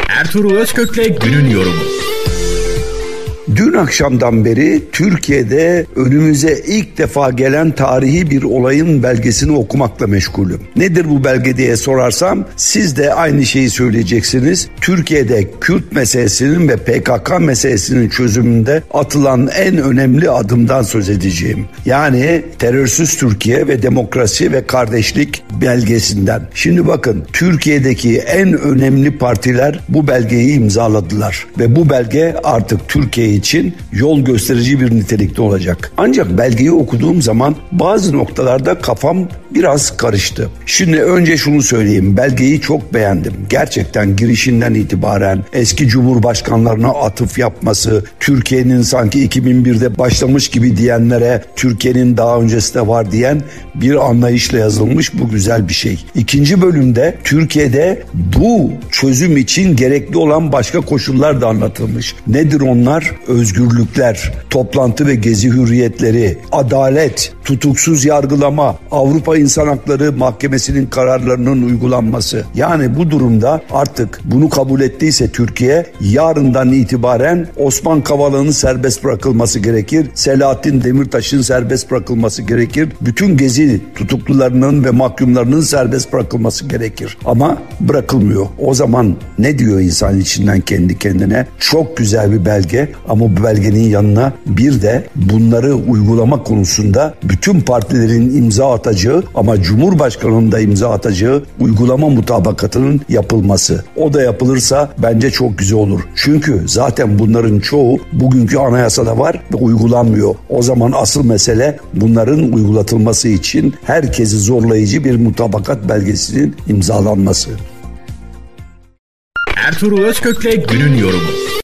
Ertuğrul Özkök'le günün yorumu. Dün akşamdan beri Türkiye'de önümüze ilk defa gelen tarihi bir olayın belgesini okumakla meşgulüm. Nedir bu belge diye sorarsam siz de aynı şeyi söyleyeceksiniz. Türkiye'de Kürt meselesinin ve PKK meselesinin çözümünde atılan en önemli adımdan söz edeceğim. Yani Terörsüz Türkiye ve Demokrasi ve Kardeşlik belgesinden. Şimdi bakın, Türkiye'deki en önemli partiler bu belgeyi imzaladılar ve bu belge artık Türkiye için yol gösterici bir nitelikte olacak. Ancak belgeyi okuduğum zaman bazı noktalarda kafam biraz karıştı. Şimdi önce şunu söyleyeyim, belgeyi çok beğendim. Gerçekten girişinden itibaren eski cumhurbaşkanlarına atıf yapması, Türkiye'nin sanki 2001'de başlamış gibi diyenlere Türkiye'nin daha öncesi de var diyen bir anlayışla yazılmış, bu güzel bir şey. İkinci bölümde Türkiye'de bu çözüm için gerekli olan başka koşullar da anlatılmış. Nedir onlar? Özgürlükler, toplantı ve gezi hürriyetleri, adalet, tutuksuz yargılama, Avrupa İnsan Hakları Mahkemesi'nin kararlarının uygulanması. Yani bu durumda artık bunu kabul ettiyse Türkiye, yarından itibaren Osman Kavala'nın serbest bırakılması gerekir. Selahattin Demirtaş'ın serbest bırakılması gerekir. Bütün gezi tutuklularının ve mahkumlarının serbest bırakılması gerekir. Ama bırakılmıyor. O zaman ne diyor insan içinden kendi kendine? Çok güzel bir belge ama bu belgenin yanına bir de bunları uygulama konusunda bütün partilerin imza atacağı ama Cumhurbaşkanı'nın da imza atacağı uygulama mutabakatının yapılması. O da yapılırsa bence çok güzel olur. Çünkü zaten bunların çoğu bugünkü anayasada var ve uygulanmıyor. O zaman asıl mesele bunların uygulatılması için herkesi zorlayıcı bir mutabakat belgesinin imzalanması. Ertuğrul Özkök'le günün yorumu.